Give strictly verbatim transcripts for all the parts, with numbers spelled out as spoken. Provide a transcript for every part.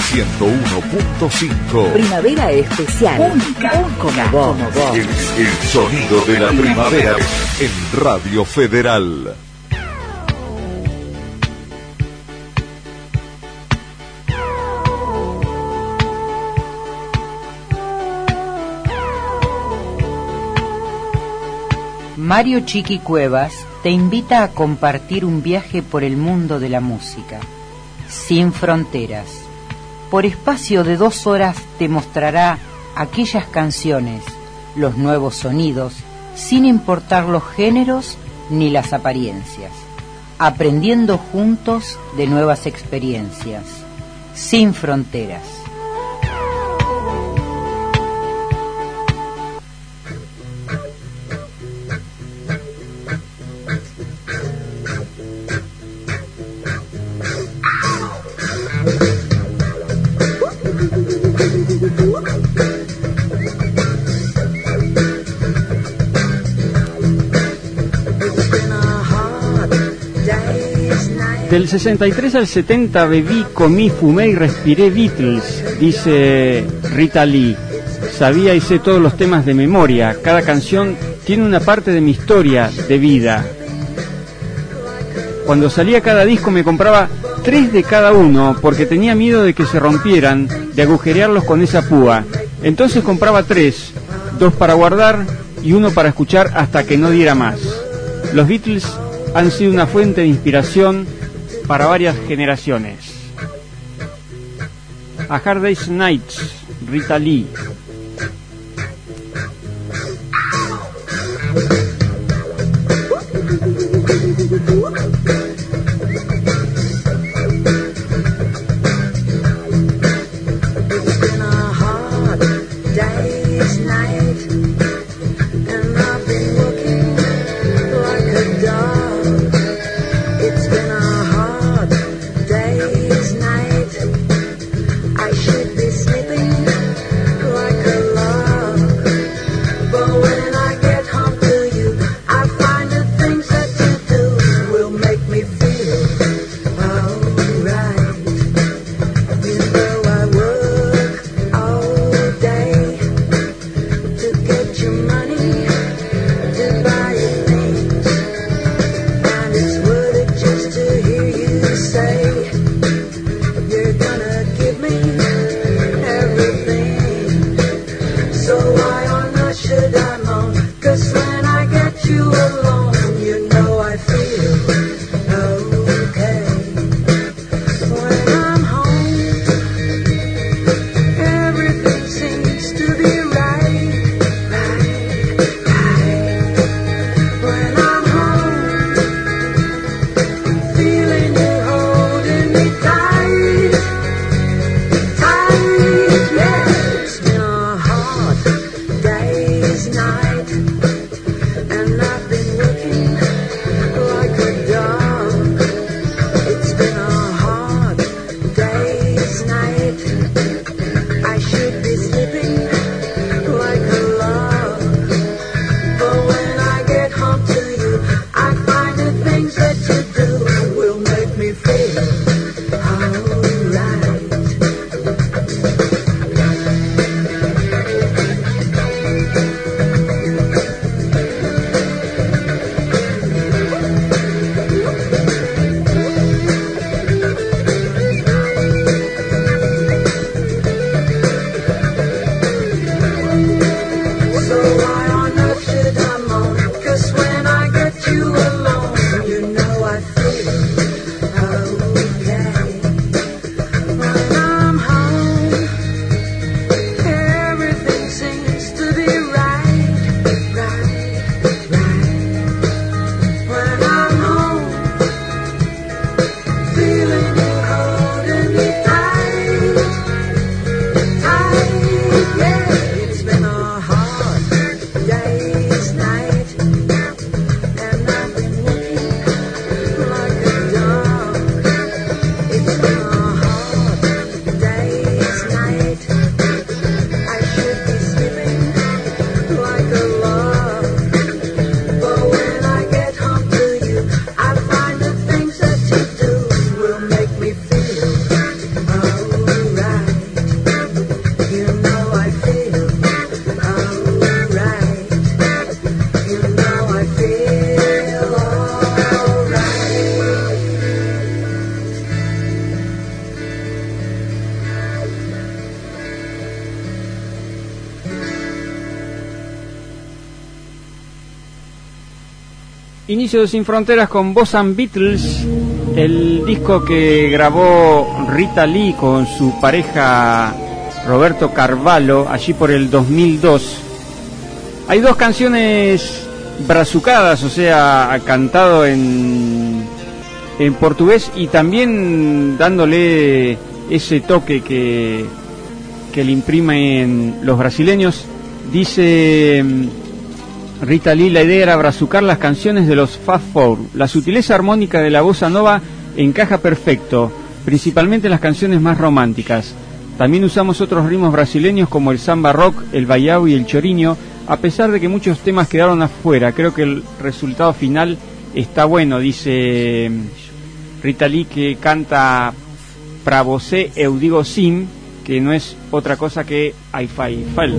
ciento uno punto cinco. Primavera especial. Única, como vos. Como vos. El, el sonido de la primavera en Radio Federal. Mario Chiqui Cuevas te invita a compartir un viaje por el mundo de la música, sin fronteras. Por espacio de dos horas te mostrará aquellas canciones, los nuevos sonidos, sin importar los géneros ni las apariencias, aprendiendo juntos de nuevas experiencias, sin fronteras. Del sesenta y tres al setenta bebí, comí, fumé y respiré Beatles, dice Rita Lee. Sabía y sé todos los temas de memoria. Cada canción tiene una parte de mi historia de vida. Cuando salía cada disco me compraba tres de cada uno porque tenía miedo de que se rompieran, de agujerearlos con esa púa. Entonces compraba tres, dos para guardar y uno para escuchar hasta que no diera más. Los Beatles han sido una fuente de inspiración para varias generaciones. A Hard Day's Nights, Rita Lee. Like Inicio de Sin Fronteras con Boss and Beatles, el disco que grabó Rita Lee con su pareja Roberto Carvalho allí por el dos mil dos. Hay dos canciones brazucadas, o sea, cantado en, en portugués y también dándole ese toque que, que le imprimen los brasileños. Dice Rita Lee, la idea era brazucar las canciones de los Fast Four. La sutileza armónica de la bossa nova encaja perfecto, principalmente en las canciones más románticas. También usamos otros ritmos brasileños como el samba rock, el baião y el chorinho, a pesar de que muchos temas quedaron afuera. Creo que el resultado final está bueno, dice Rita Lee, que canta Pra você eu digo sim, que no es otra cosa que I Fai Fal.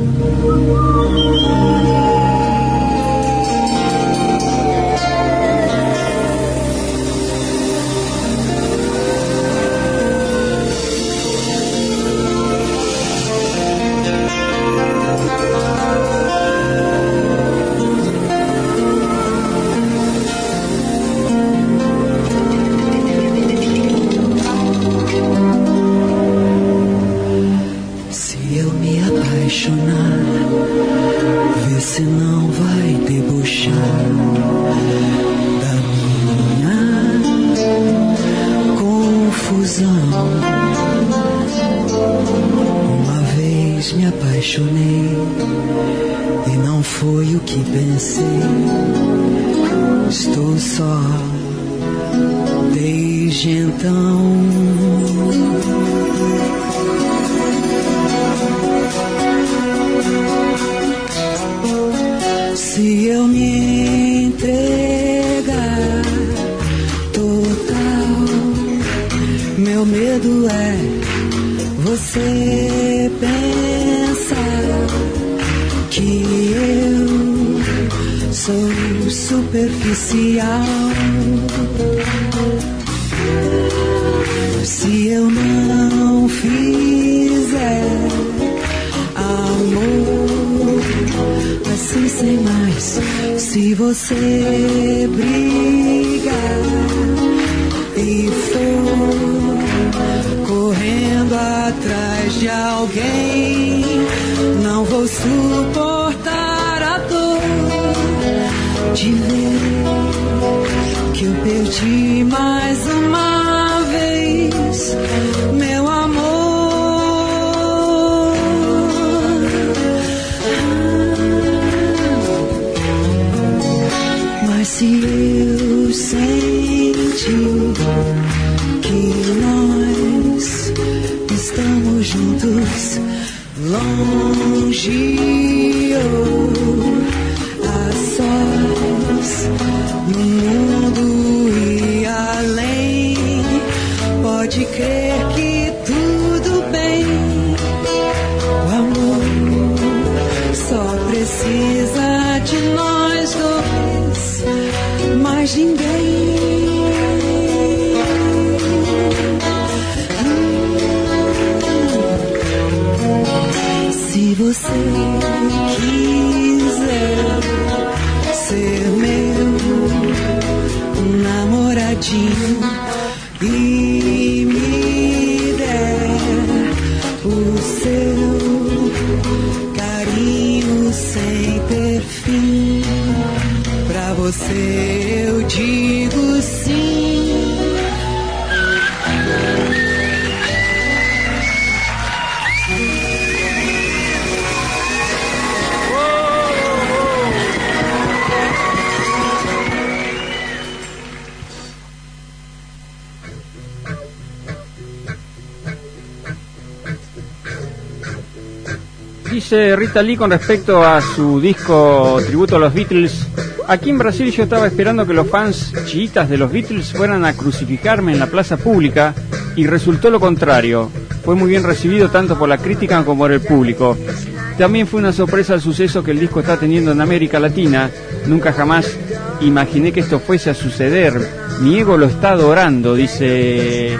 Dice Rita Lee con respecto a su disco tributo a los Beatles: aquí en Brasil yo estaba esperando que los fans chiitas de los Beatles fueran a crucificarme en la plaza pública y resultó lo contrario. Fue muy bien recibido tanto por la crítica como por el público. También fue una sorpresa el suceso que el disco está teniendo en América Latina. Nunca jamás imaginé que esto fuese a suceder. Mi ego lo está adorando, dice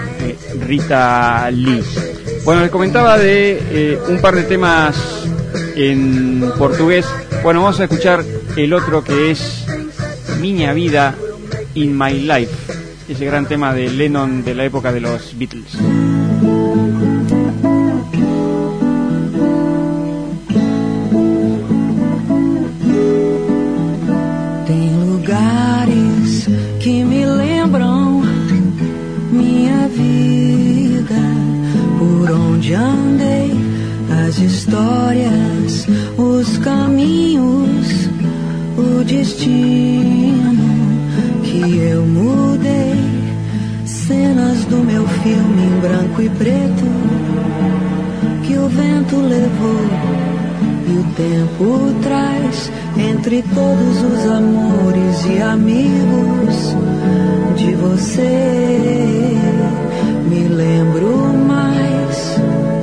Rita Lee. Bueno, les comentaba de eh, un par de temas en portugués. Bueno, vamos a escuchar el otro, que es Miña Vida in My Life, ese gran tema de Lennon de la época de los Beatles. Tem lugares que me lembram minha vida, por onde andei, as histórias, os caminhos, o destino que eu mudei, cenas do meu filme em branco e preto que o vento levou e o tempo traz, entre todos os amores e amigos de você me lembro mais.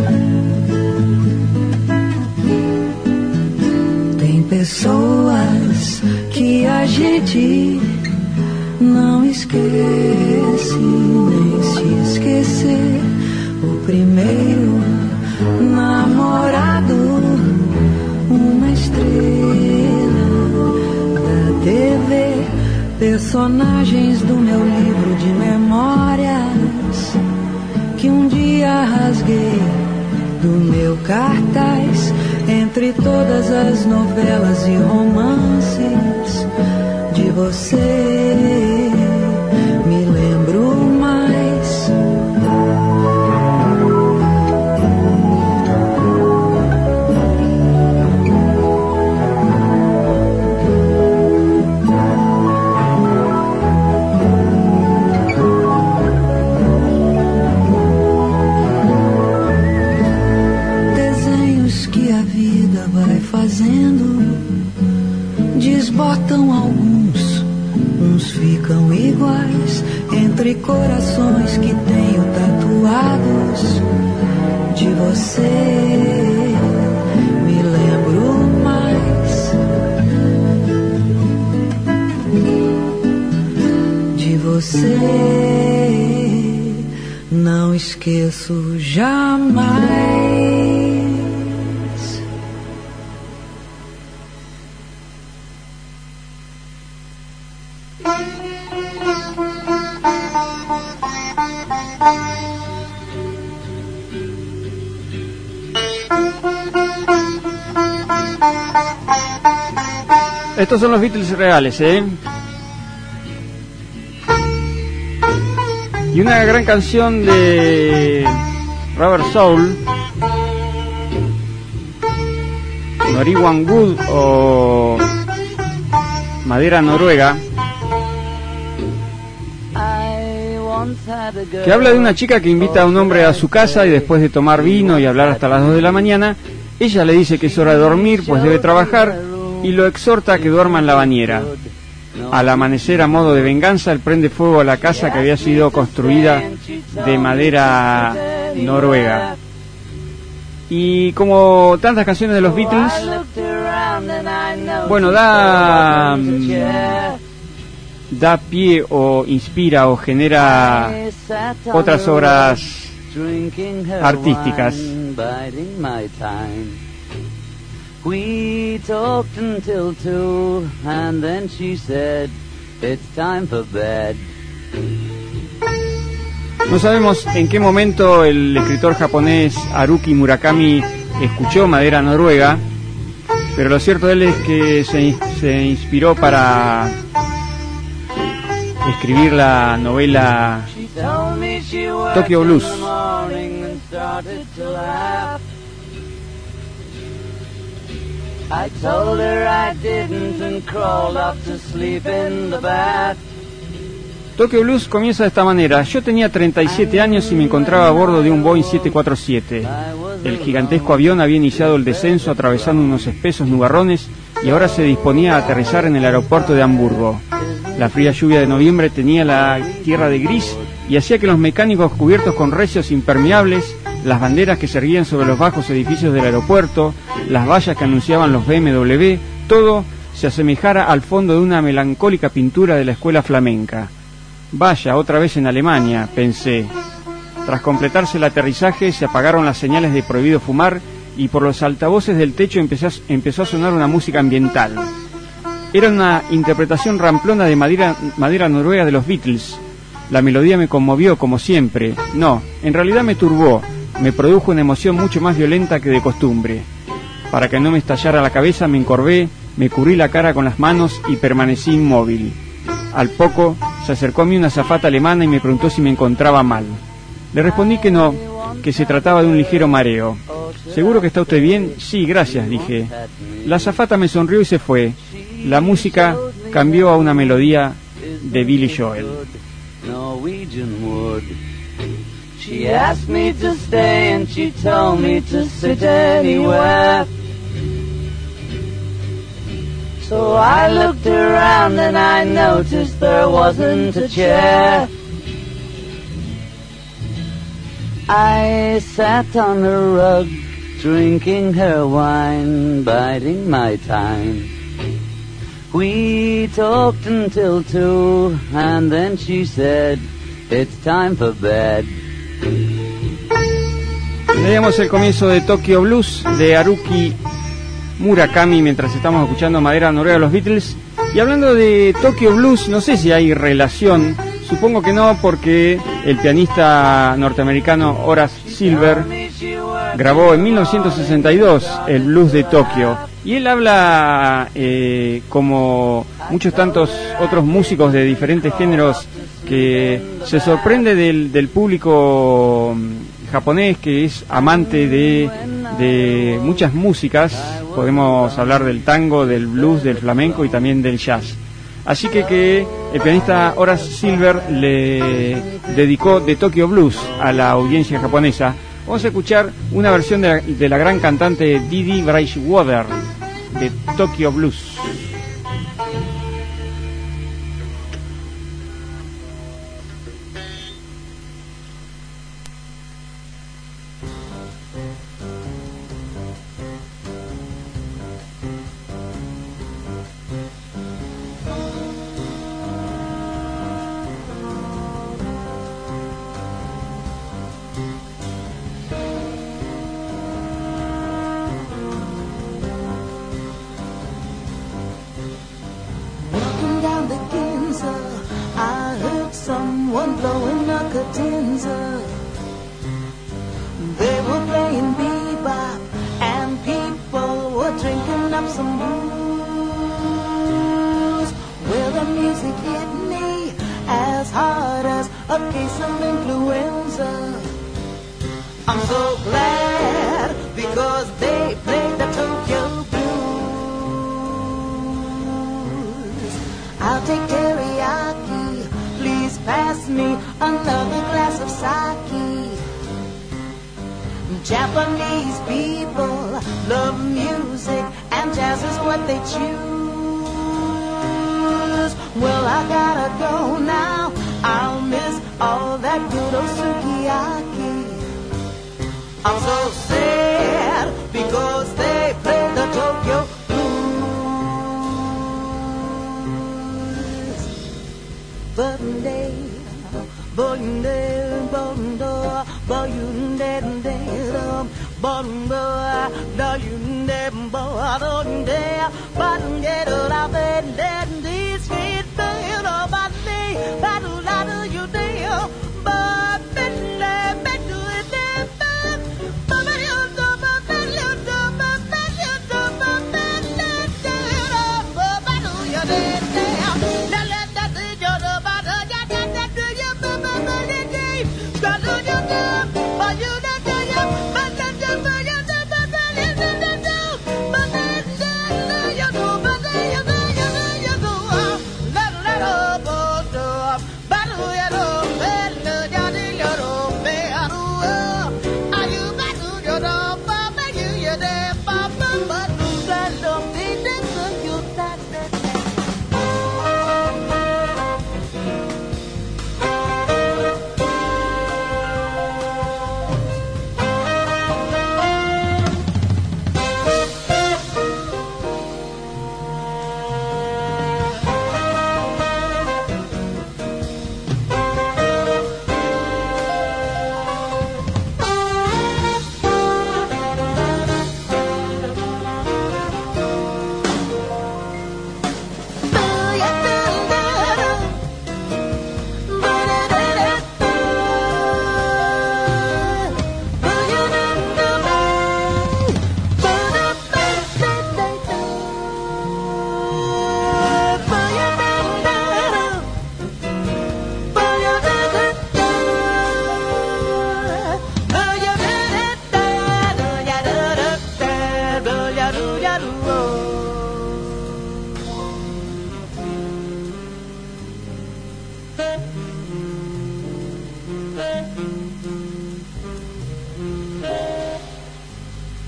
Tem pessoas que a gente não esquece, nem se esquecer. O primeiro namorado, uma estrela da T V, personagens do meu livro de memórias que um dia rasguei do meu cartaz, entre todas as novelas e romances de você me lembro mais. Desenhos que a vida vai fazendo desbotam alguns, uns ficam iguais, entre corações que tenho tatuados de você me lembro mais, de você não esqueço jamais. Estos son los Beatles reales, ¿eh? Y una gran canción de Rubber Soul, Norwegian Wood o Madera Noruega, que habla de una chica que invita a un hombre a su casa y después de tomar vino y hablar hasta las dos de la mañana, ella le dice que es hora de dormir, pues debe trabajar, y lo exhorta a que duerma en la bañera. Al amanecer, a modo de venganza, él prende fuego a la casa que había sido construida de madera noruega. Y como tantas canciones de los Beatles, bueno, da da pie o inspira o genera otras obras artísticas. We talked until two, and then she said, it's time for bed. No sabemos en qué momento el escritor japonés Haruki Murakami escuchó Madera Noruega, pero lo cierto de él es que se, se inspiró para escribir la novela Tokyo Blues. I told her I didn't and crawled up to sleep in the bath. Tokyo Blues comienza de esta manera. Yo tenía treinta y siete años y me encontraba a bordo de un Boeing siete cuatro siete. El gigantesco avión había iniciado el descenso atravesando unos espesos nubarrones y ahora se disponía a aterrizar en el aeropuerto de Hamburgo. La fría lluvia de noviembre tenía la tierra de gris y hacía que los mecánicos cubiertos con recios impermeables, las banderas que se erguían sobre los bajos edificios del aeropuerto, las vallas que anunciaban los B M W, todo se asemejara al fondo de una melancólica pintura de la escuela flamenca. Vaya, otra vez en Alemania, pensé. Tras completarse el aterrizaje, se apagaron las señales de prohibido fumar y por los altavoces del techo empezó, empezó a sonar una música ambiental. Era una interpretación ramplona de madera, madera noruega de los Beatles. La melodía me conmovió como siempre. No, en realidad me turbó. Me produjo una emoción mucho más violenta que de costumbre. Para que no me estallara la cabeza me encorvé, me cubrí la cara con las manos y permanecí inmóvil. Al poco se acercó a mí una azafata alemana y me preguntó si me encontraba mal. Le respondí que no, que se trataba de un ligero mareo. ¿Seguro que está usted bien? Sí, gracias, dije. La azafata me sonrió y se fue. La música cambió a una melodía de Billy Joel. She asked me to stay and she told me to sit anywhere. So I looked around and I noticed there wasn't a chair. I sat on a rug, drinking her wine, biding my time. We talked until two, and then she said, it's time for bed. Leíamos el comienzo de Tokyo Blues de Haruki Murakami mientras estamos escuchando Madera Noruega de los Beatles. Y hablando de Tokyo Blues, no sé si hay relación, supongo que no, porque el pianista norteamericano Horace Silver grabó en mil novecientos sesenta y dos el blues de Tokio. Y él habla, eh, como muchos tantos otros músicos de diferentes géneros, que se sorprende del, del público japonés, que es amante de, de muchas músicas. Podemos hablar del tango, del blues, del flamenco y también del jazz. Así que que el pianista Horace Silver le dedicó The Tokyo Blues a la audiencia japonesa. Vamos a escuchar una versión de la, de la gran cantante Didi Bridgewater de Tokyo Blues. Japanese people love music and jazz is what they choose. Well, I gotta go now. I'll miss all that good old sukiyaki. I'm so sad because they play the Tokyo Blues. Bunday, bunday, bunday, bunday, bunday. Bonda, da you never bother there, but get it up and let these feet feel about me. Battle, battle, you there, but better, better, better, but you don't, but you don't, but you don't, but battle, you there, la la la, you're the battle, ya ya ya, do you, but but but you do, but you do, but you don't.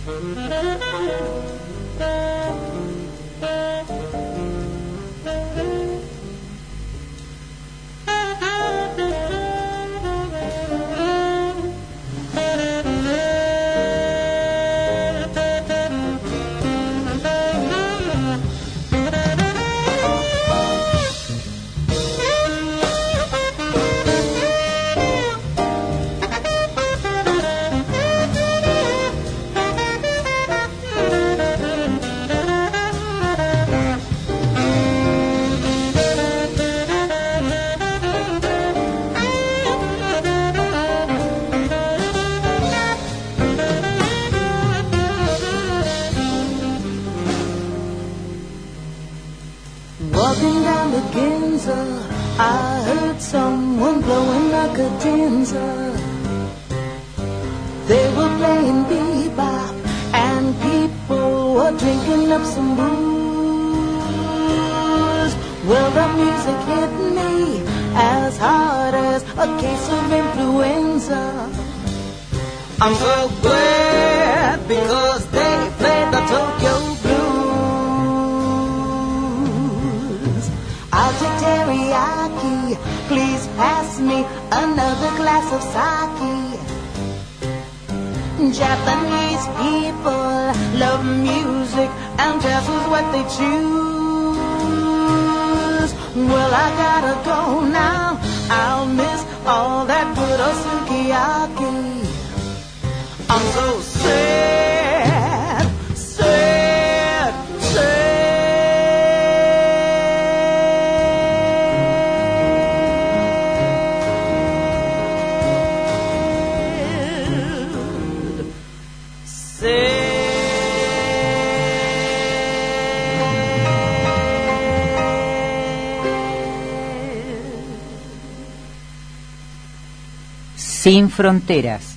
Walking down the Ginza, I heard someone blowing like a dinzer. They were playing bebop and people were drinking up some booze. Well, the music hit me as hard as a case of influenza. I'm so glad because they played the Tokyo Blues. I'll take teriyaki, please pass me another glass of sake. Japanese people love music and jazz is what they choose. Well, I gotta go now, I'll miss all that good old sukiyaki. I'm so sad, sad, sad. Sin fronteras.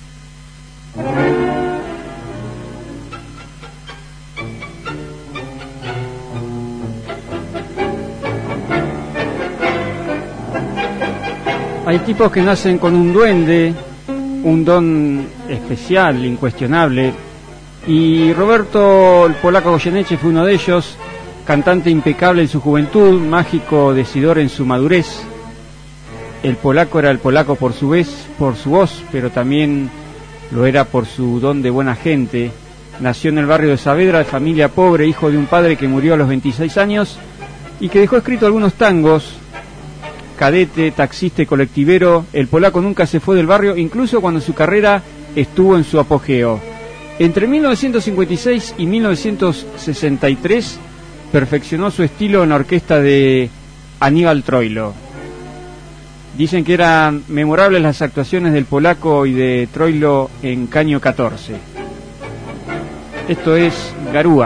Hay tipos que nacen con un duende, un don especial, incuestionable, y Roberto el Polaco Goyeneche fue uno de ellos, cantante impecable en su juventud, mágico decidor en su madurez. El polaco era el polaco por su vez, por su voz, pero también lo era por su don de buena gente. Nació en el barrio de Saavedra, de familia pobre, hijo de un padre que murió a los veintiséis años y que dejó escrito algunos tangos. Cadete, taxista y colectivero, el polaco nunca se fue del barrio, incluso cuando su carrera estuvo en su apogeo. Entre mil novecientos cincuenta y seis y mil novecientos sesenta y tres perfeccionó su estilo en la orquesta de Aníbal Troilo. Dicen que eran memorables las actuaciones del polaco y de Troilo en Caño catorce. Esto es Garúa.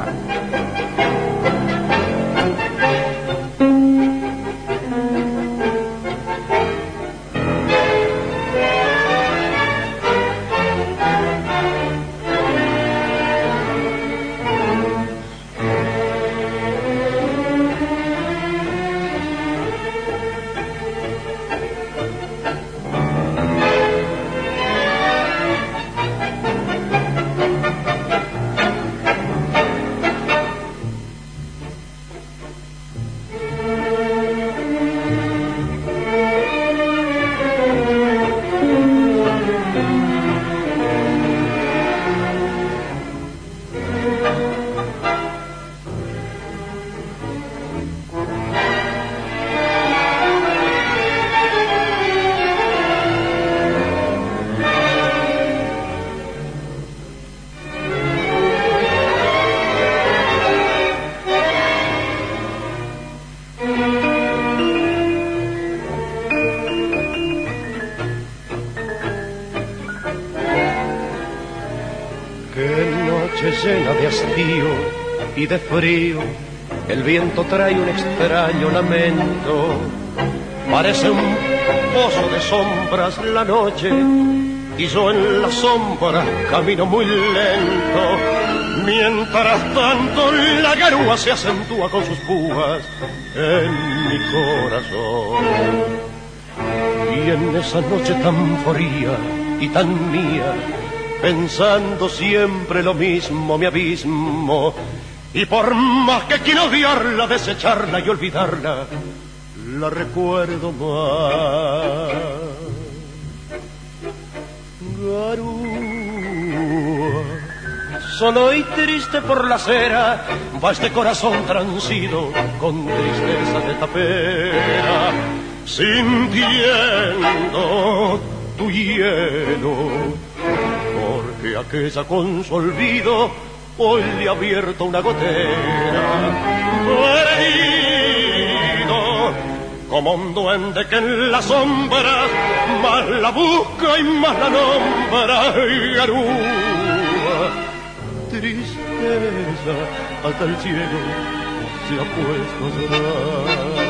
Llena de hastío y de frío, el viento trae un extraño lamento. Parece un pozo de sombras la noche, y yo en la sombra camino muy lento. Mientras tanto la garúa se acentúa con sus púas en mi corazón. Y en esa noche tan fría y tan mía, pensando siempre lo mismo, mi abismo. Y por más que quiero odiarla, desecharla y olvidarla, la recuerdo más. Garúa, solo y triste por la acera va este corazón transido con tristeza de tapera, sintiendo tu hielo, porque aquella con su olvido hoy le ha abierto una gotera. Perdido como un duende que en la sombra más la busca y más la nombra. Garúa, tristeza hasta el cielo se ha puesto a llorar.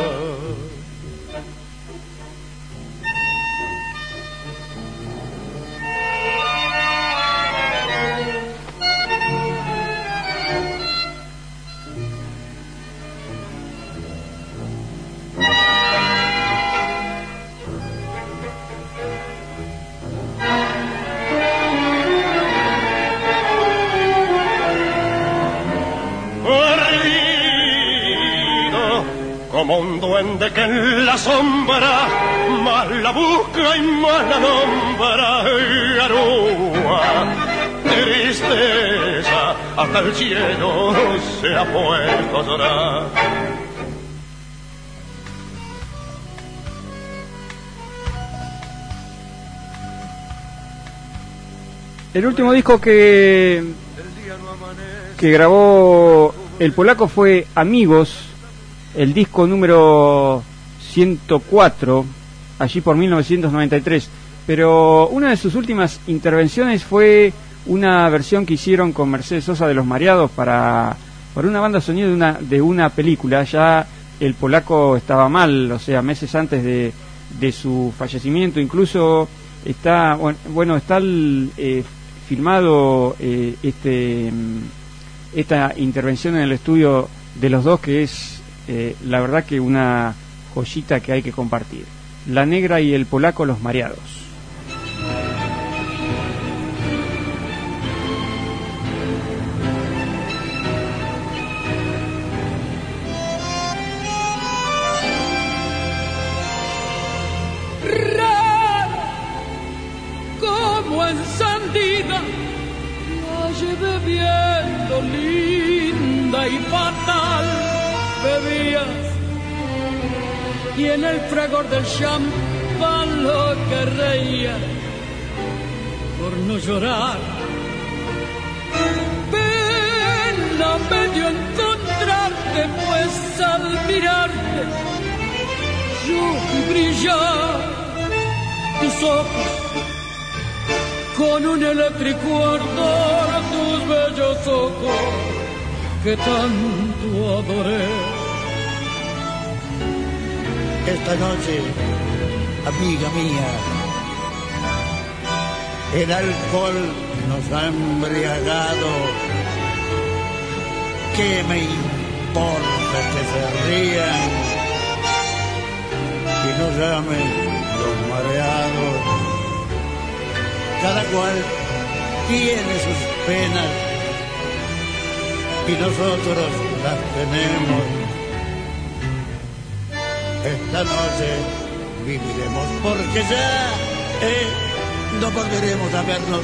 Como un duende que en la sombra más la busca y más la nombra. Garúa, tristeza hasta el cielo se ha puesto a llorar. El último disco que que grabó el polaco fue Amigos, el disco número ciento cuatro, allí por mil novecientos noventa y tres, pero una de sus últimas intervenciones fue una versión que hicieron con Mercedes Sosa de Los Mareados para, para una banda sonido de una, de una película. Ya el polaco estaba mal, o sea, meses antes de, de su fallecimiento. Incluso está, bueno, está el, eh, filmado eh, este, esta intervención en el estudio de los dos, que es Eh, la verdad que una joyita que hay que compartir. La Negra y el Polaco, Los Mareados. Rara como encendida, la llevé viendo linda y fatal. Bebías y en el fragor del champán lo que reía por no llorar. Pena me dio encontrarte, pues al mirarte yo vi brillar tus ojos con un eléctrico ardor, tus bellos ojos que tanto adoré. Esta noche, amiga mía, el alcohol nos ha embriagado. ¿Qué me importa que se rían y nos llamen los mareados? Cada cual tiene sus penas y nosotros las tenemos. Esta noche viviremos porque ya eh, no volveremos a vernos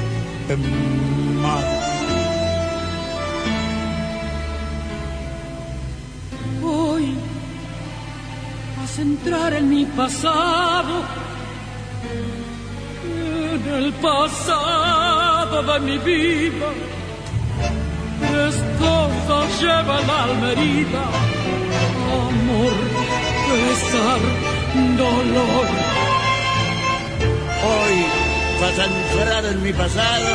más. Hoy vas a entrar en mi pasado, en el pasado de mi vida. Esto lleva el alma herida, amor, pesar, dolor. Hoy vas a entrar en mi pasado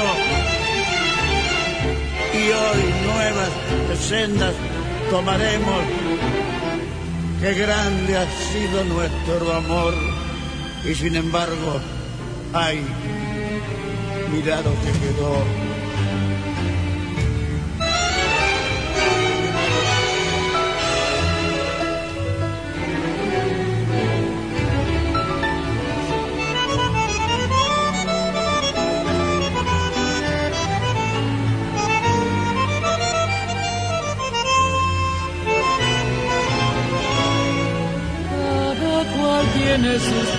y hoy nuevas sendas tomaremos. Qué grande ha sido nuestro amor y sin embargo, ay, mira lo que quedó.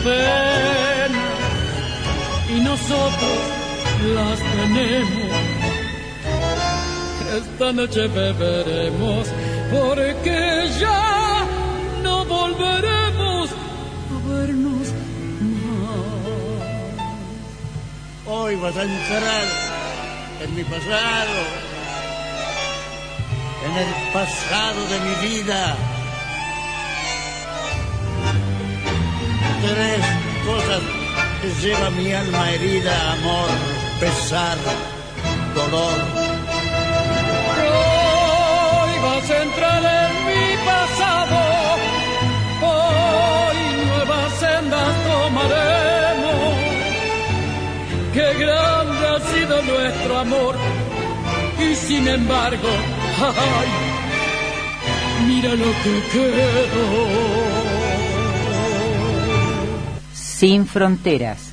penas y nosotros las tenemos. Esta noche beberemos porque ya no volveremos a vernos más. Hoy vas a entrar en mi pasado, en el pasado de mi vida. Tres cosas que lleva mi alma herida: amor, pesar, dolor. Hoy vas a entrar en mi pasado, hoy nuevas sendas tomaremos. Qué grande ha sido nuestro amor y sin embargo, ay, mira lo que quedó. Sin fronteras.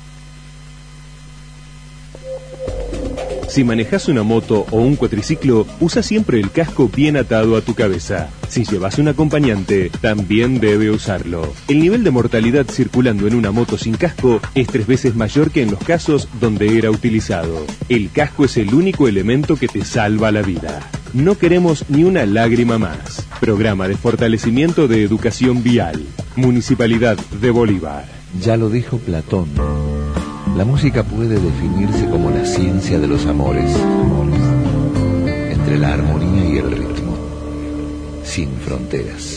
Si manejas una moto o un cuatriciclo, usa siempre el casco bien atado a tu cabeza. Si llevas un acompañante, también debe usarlo. El nivel de mortalidad circulando en una moto sin casco es tres veces mayor que en los casos donde era utilizado. El casco es el único elemento que te salva la vida. No queremos ni una lágrima más. Programa de fortalecimiento de educación vial. Municipalidad de Bolívar. Ya lo dijo Platón. La música puede definirse como la ciencia de los amores, entre la armonía y el ritmo, sin fronteras.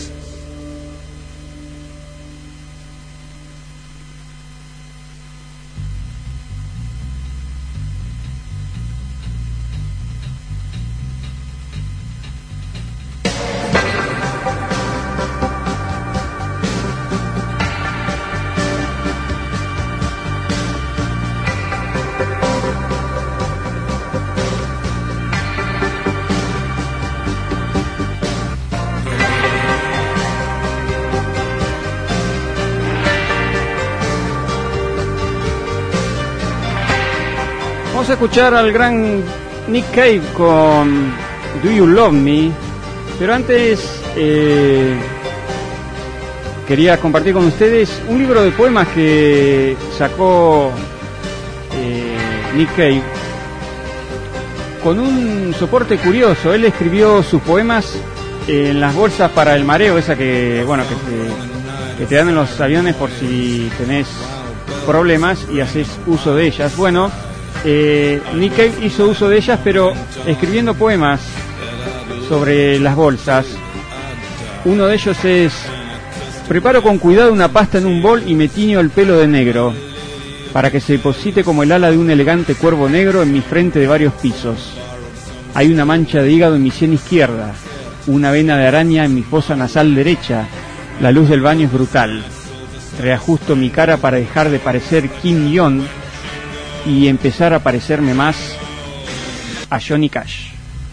Vamos a escuchar al gran Nick Cave con Do You Love Me, pero antes eh, quería compartir con ustedes un libro de poemas que sacó eh, Nick Cave con un soporte curioso. Él escribió sus poemas en las bolsas para el mareo, esa que bueno que te, que te dan en los aviones por si tenés problemas y haces uso de ellas. Bueno, Eh, Nick Cave hizo uso de ellas, pero escribiendo poemas sobre las bolsas. Uno de ellos es: preparo con cuidado una pasta en un bol y me tiño el pelo de negro, para que se deposite como el ala de un elegante cuervo negro en mi frente de varios pisos. Hay una mancha de hígado en mi sien izquierda, una vena de araña en mi fosa nasal derecha. La luz del baño es brutal. Reajusto mi cara para dejar de parecer Kim Jong y empezar a parecerme más a Johnny Cash.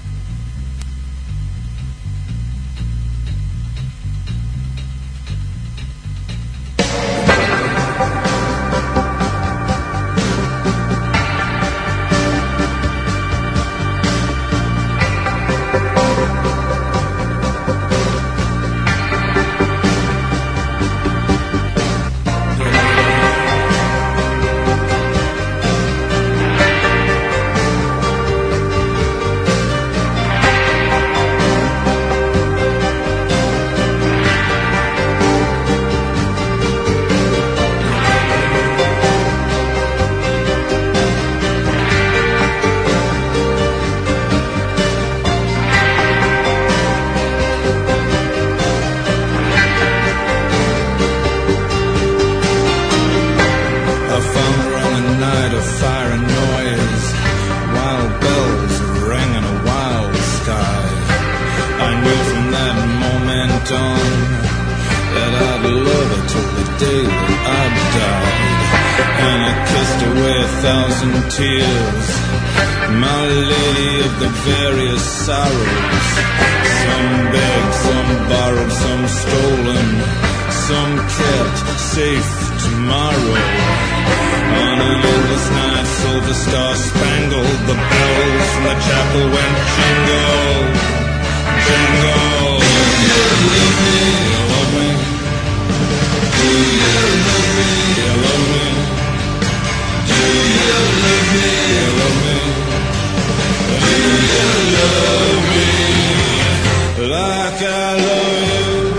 Tears, my lady of the various sorrows. Some begged, some borrowed, some stolen, some kept safe tomorrow. On an endless night, silver star spangled, the bells from the chapel went jingle, jingle. Do you love me? Do you love me? Like I love you.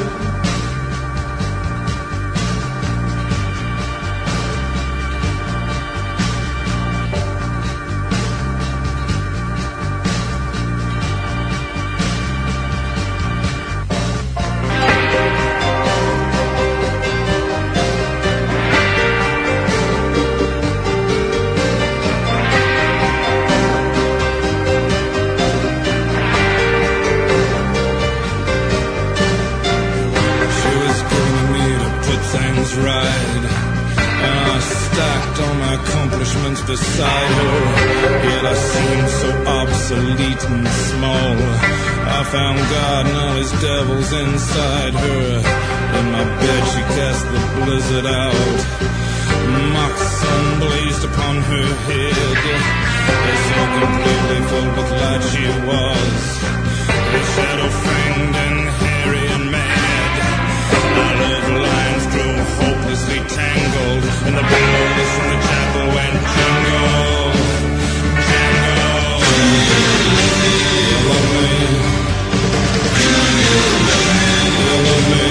Right, and I stacked all my accomplishments beside her, yet I seemed so obsolete and small. I found God and all his devils inside her. In my bed she cast the blizzard out. Mock sun blazed upon her head. So completely filled with light she was, her shadow fanged and hairy and mad. Our love lines grew hopelessly tangled, and the bells from the chapel went jingle, jingle. You love me, you love me,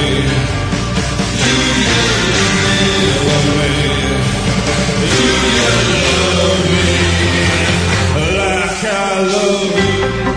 you love me, you love me, like I love you.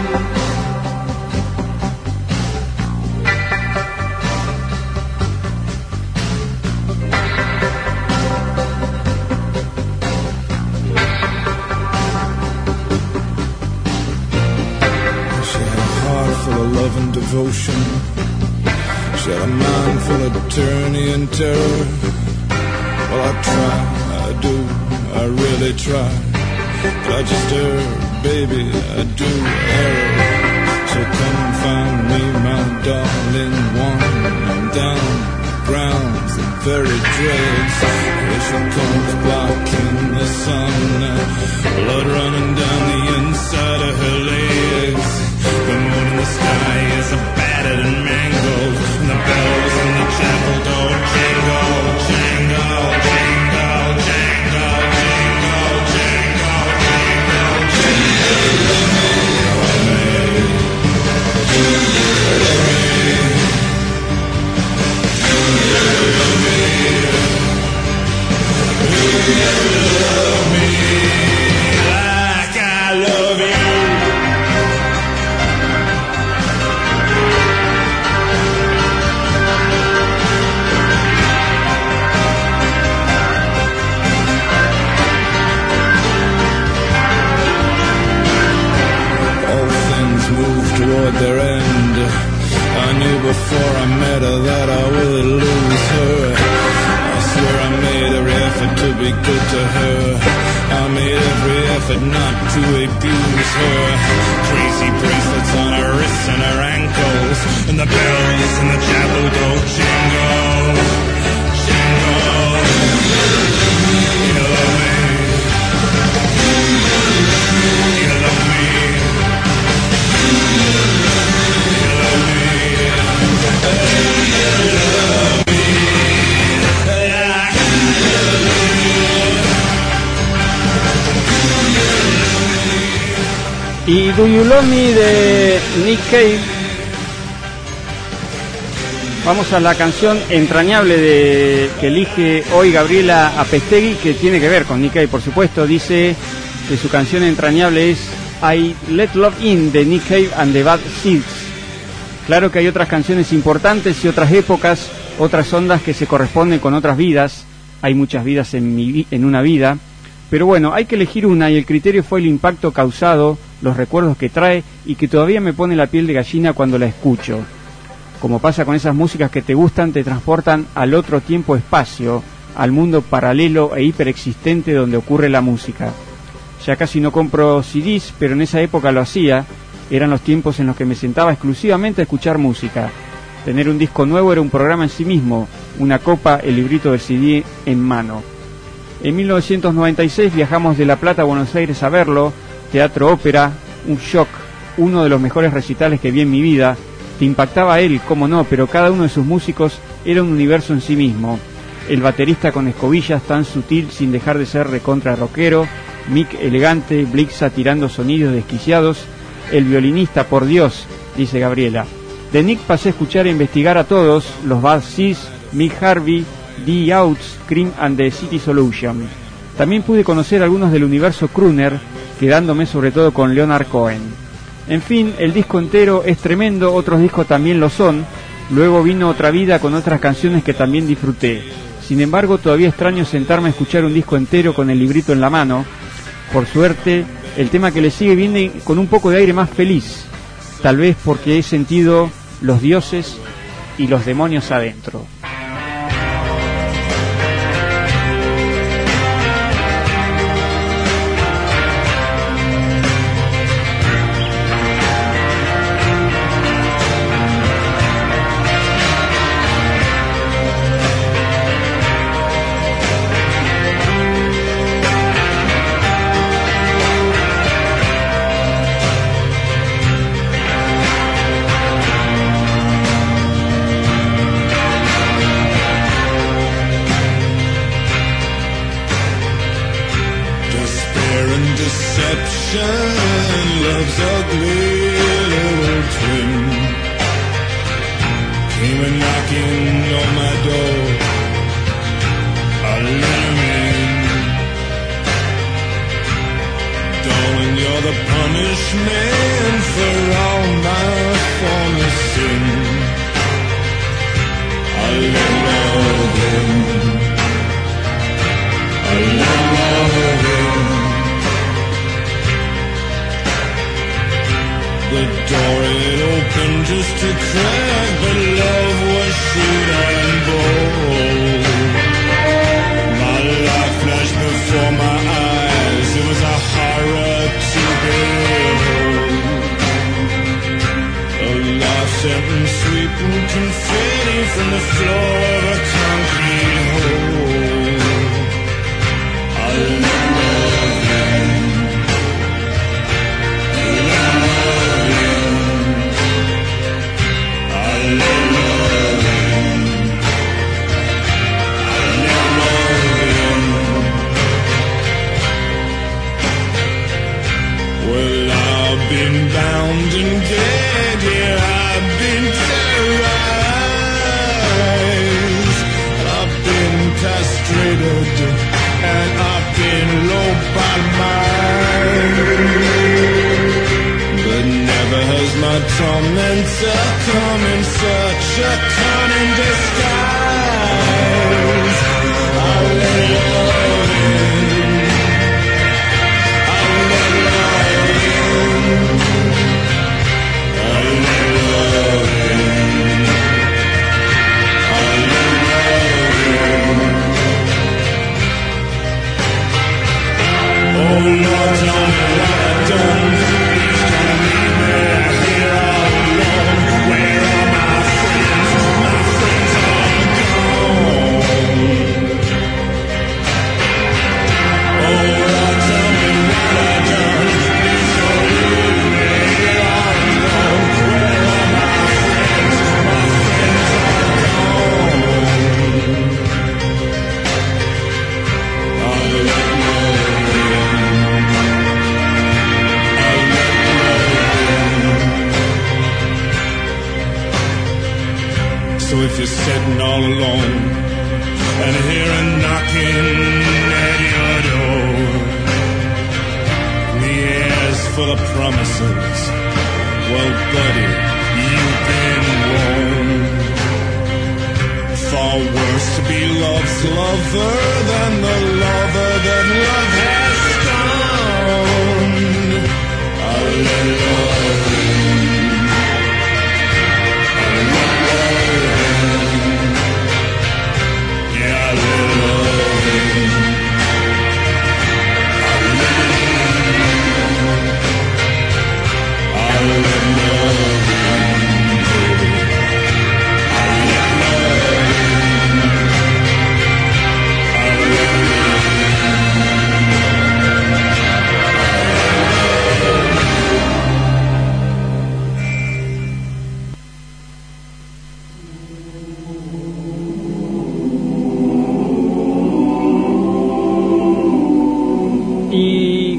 And devotion. She had a mind full of tyranny and terror. Well, I try, I do, I really try, but I just err, baby, I do err. So come and find me, my darling one. I'm down grounds, the very dregs. Here she comes, blocking the sun, blood running down the inside of her legs. The moon in the sky is a battered and mangled, and the bells in the chapel door jingle, jingle, jingle, jingle, jingle, jingle, jingle, jingle. Love me, love me, love me, love me, like I love you. Toward their end, I knew before I met her that I would lose her. I swear I made every effort to be good to her. I made every effort not to abuse her. Crazy bracelets on her wrists and her ankles, and the bells in the chapel go jingle, jingle. You love me, you love me. Y Do You Love Me de Nick Cave. Vamos a la canción entrañable de que elige hoy Gabriela Apestegui, que tiene que ver con Nick Cave, por supuesto. Dice que su canción entrañable es I Let Love In de Nick Cave and the Bad Seeds. Claro que hay otras canciones importantes y otras épocas, otras ondas que se corresponden con otras vidas. Hay muchas vidas en, mi, en una vida. Pero bueno, hay que elegir una, y el criterio fue el impacto causado, los recuerdos que trae y que todavía me pone la piel de gallina cuando la escucho. Como pasa con esas músicas que te gustan, te transportan al otro tiempo-espacio, al mundo paralelo e hiperexistente donde ocurre la música. Ya casi no compro C Ds, pero en esa época lo hacía. Eran los tiempos en los que me sentaba exclusivamente a escuchar música. Tener un disco nuevo era un programa en sí mismo, una copa, el librito del C D en mano. En mil novecientos noventa y seis viajamos de La Plata a Buenos Aires a verlo, Teatro Ópera, un shock, uno de los mejores recitales que vi en mi vida. Te impactaba él, cómo no, pero cada uno de sus músicos era un universo en sí mismo. el baterista con escobillas tan sutil sin dejar de ser recontra rockero, Mick elegante, Blixa tirando sonidos desquiciados, el violinista, por Dios, dice Gabriela. De Nick pasé a escuchar e investigar a todos, los Bad Seeds, Mick Harvey, The Outs, Cream and the City Solution. También pude conocer algunos del universo crooner, quedándome sobre todo con Leonard Cohen. En fin, el disco entero es tremendo, otros discos también lo son. Luego vino Otra Vida con otras canciones que también disfruté. Sin embargo, todavía extraño sentarme a escuchar un disco entero con el librito en la mano. Por suerte, el tema que le sigue viene con un poco de aire más feliz. Tal vez porque he sentido los dioses y los demonios adentro.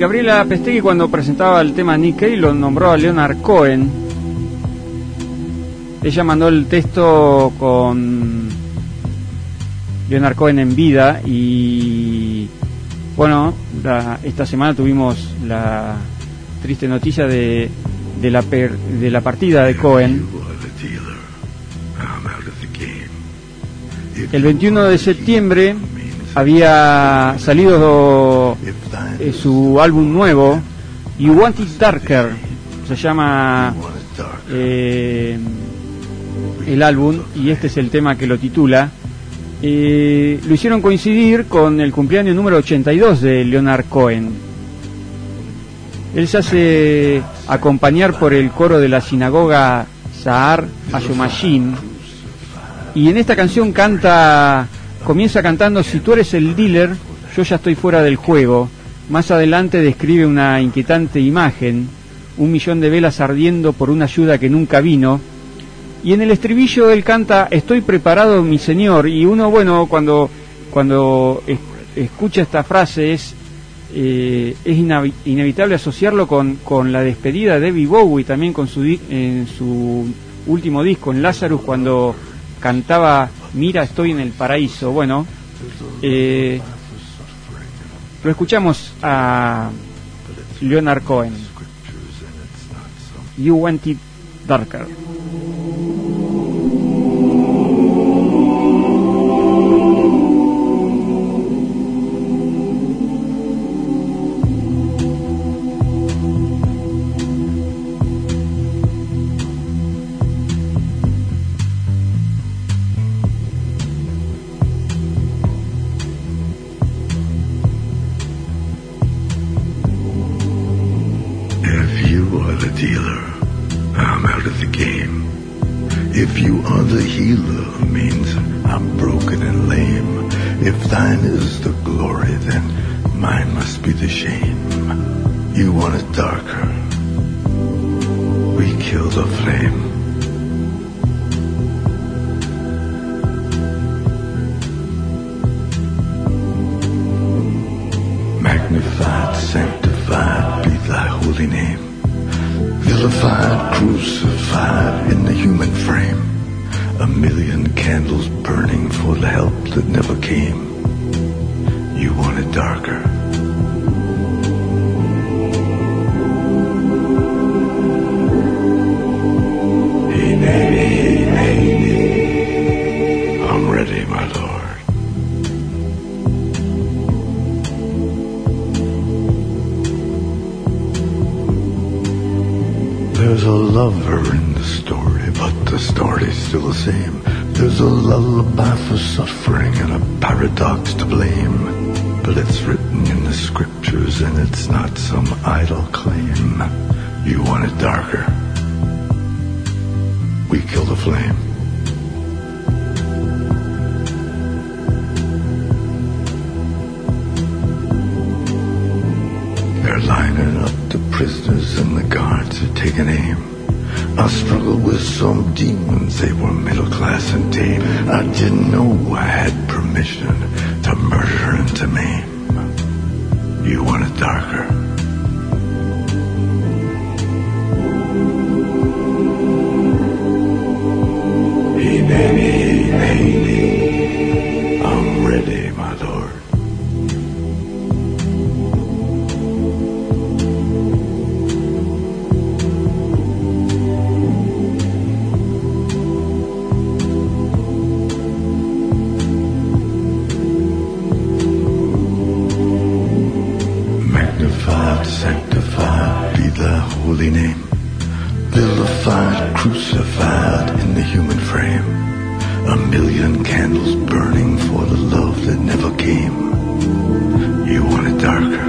Gabriela Pestegui, cuando presentaba el tema Nick Cave, lo nombró a Leonard Cohen. Ella mandó el texto con Leonard Cohen en vida y bueno, la, esta semana tuvimos la triste noticia de, de, la, per, de la partida de Cohen. El veintiuno de septiembre había salido eh, su álbum nuevo, You Want It Darker, se llama eh, el álbum, y este es el tema que lo titula. Eh, lo hicieron coincidir con el cumpleaños número ochenta y dos de Leonard Cohen. Él se hace acompañar por el coro de la sinagoga Sahar Hayomashim, y en esta canción canta, comienza cantando: si tú eres el dealer, yo ya estoy fuera del juego. Más adelante describe una inquietante imagen, un millón de velas ardiendo por una ayuda que nunca vino. Y en el estribillo él canta: estoy preparado, mi señor. Y uno, bueno, cuando cuando es, escucha esta frase es eh, es inavi- inevitable asociarlo con, con la despedida de David Bowie, también con su di- en su último disco, en Lazarus, cuando cantaba mira, estoy en el paraíso. Bueno, eh, lo escuchamos a Leonard Cohen. You Want It Darker. If you are the healer, means I'm broken and lame. If thine is the glory, then mine must be the shame. You want it darker, we kill the flame. Magnified, sanctified be thy holy name. Vilified, crucified in the human frame. A million candles burning for the help that never came. You want it darker. Hey, nay, hey, nay, nay. I'm ready, my lord. There's a lover in the story, but the story's still the same. There's a lullaby for suffering and a paradox to blame. But it's written in the scriptures and it's not some idle claim. You want it darker, we kill the flame. They're lining up the prisoners and the guards are taking aim. I struggled with some demons, they were middle class and tame. I didn't know I had permission to murder and to maim. You want it darker, hey, nay, hey, nay. I'm ready, my lord. Sanctified be thy holy name. Vilified, crucified in the human frame. A million candles burning for the love that never came. You want it darker,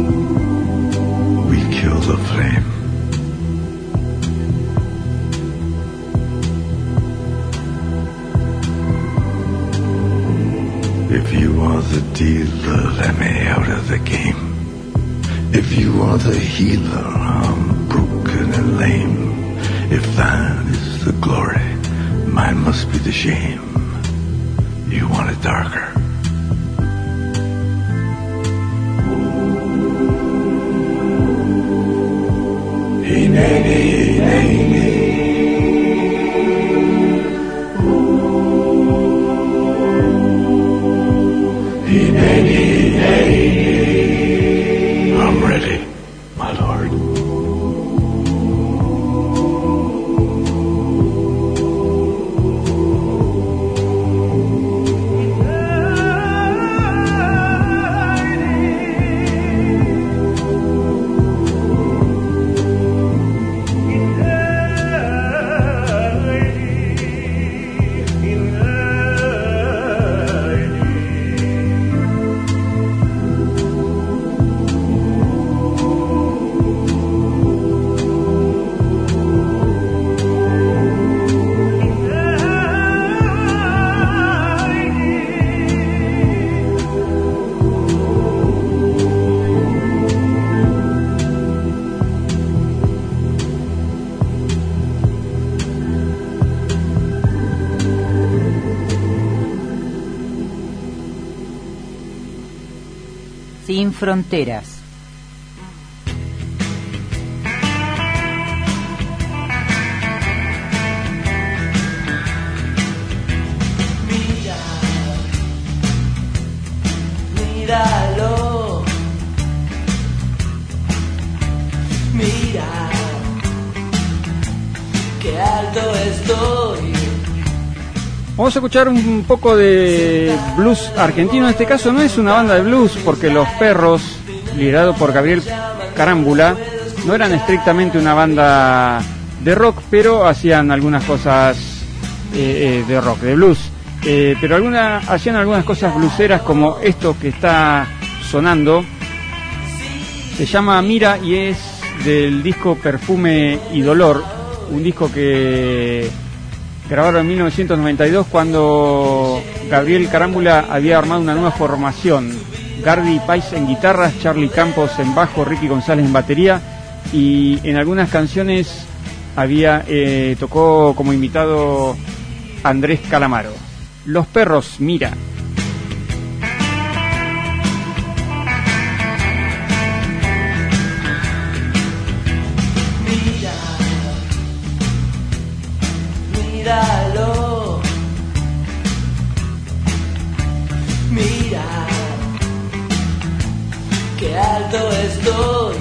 we kill the flame. If you are the dealer, let me out of the game. If you are the healer, I'm broken and lame. If thine is the glory, mine must be the shame. You want it darker, Hineni, hineni. Hineni, hineni. I'm ready, my lord. Sin fronteras. Mira, míralo. Mira, qué alto estoy. Vamos a escuchar un poco de blues argentino. En este caso no es una banda de blues, porque Los Perros, liderado por Gabriel Carámbula, no eran estrictamente una banda de rock, pero hacían algunas cosas eh, eh, de rock, de blues. Eh, pero alguna, hacían algunas cosas blueseras, como esto que está sonando. Se llama Mira y es del disco Perfume y Dolor, un disco que grabaron en mil novecientos noventa y dos, cuando Gabriel Carámbula había armado una nueva formación. Gardi Pais en guitarras, Charlie Campos en bajo, Ricky González en batería, y en algunas canciones había eh, tocó como invitado Andrés Calamaro. Los Perros, Mira. Míralo, mira, qué alto estoy,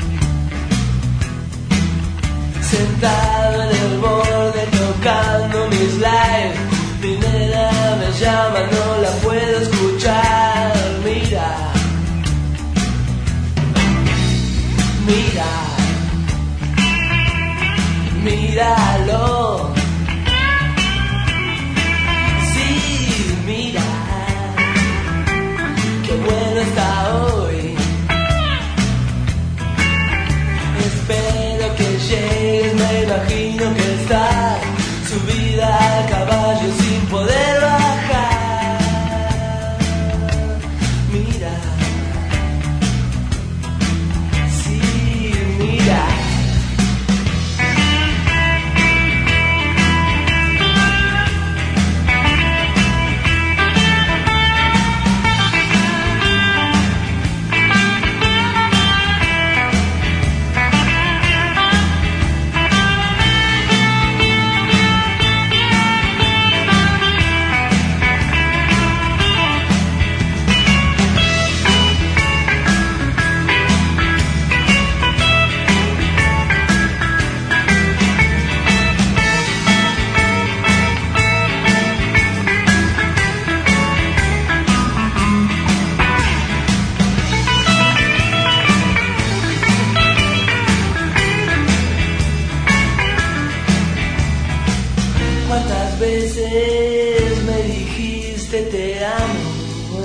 sentado en el borde tocando mis lives, mi nena me llama, no la puedo escuchar, mira, mira, míralo. Está hoy. Espero que llegues, me imagino que está subida a caballo sin poder bajar. Mira, sí, mira. Veces me dijiste te amo,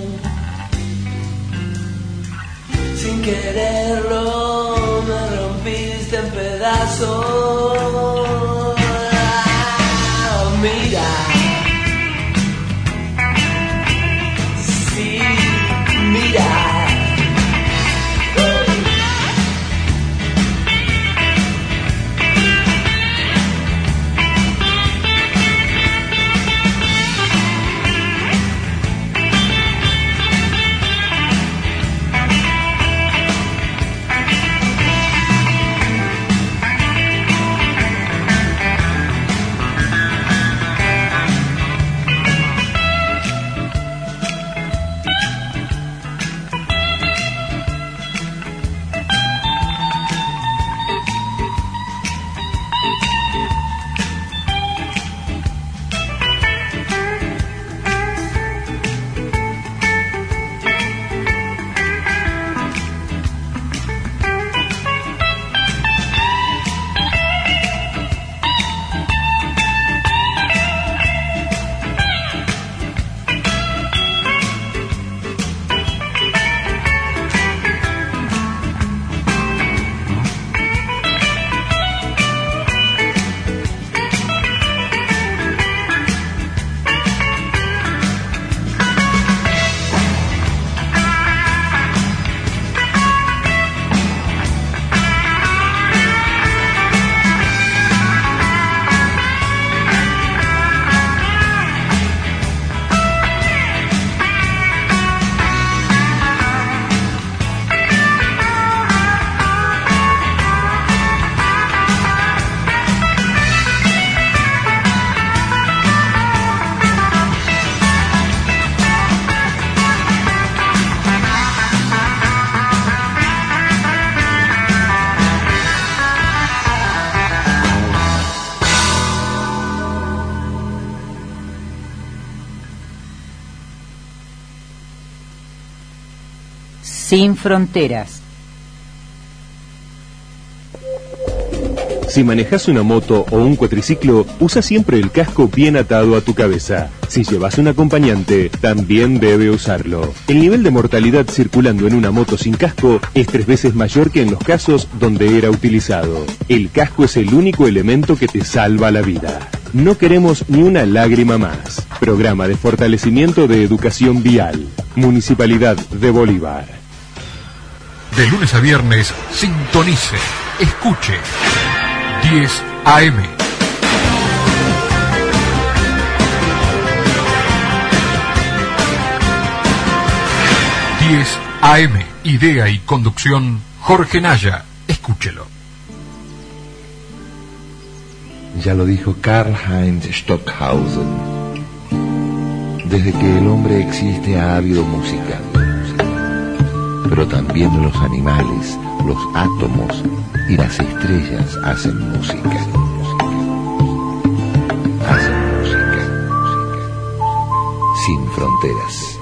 sin quererlo me rompiste en pedazos. Ah, mira, sí, mira. Sin fronteras. Si manejas una moto o un cuatriciclo, usa siempre el casco bien atado a tu cabeza. Si llevas un acompañante, también debe usarlo. El nivel de mortalidad circulando en una moto sin casco es tres veces mayor que en los casos donde era utilizado. El casco es el único elemento que te salva la vida. No queremos ni una lágrima más. Programa de fortalecimiento de educación vial. Municipalidad de Bolívar. De lunes a viernes, sintonice, escuche. diez A M. diez A M. Idea y conducción, Jorge Naya. Escúchelo. Ya lo dijo Karl-Heinz Stockhausen. Desde que el hombre existe ha habido música. Pero también los animales, los átomos y las estrellas hacen música. Hacen música. Sin fronteras.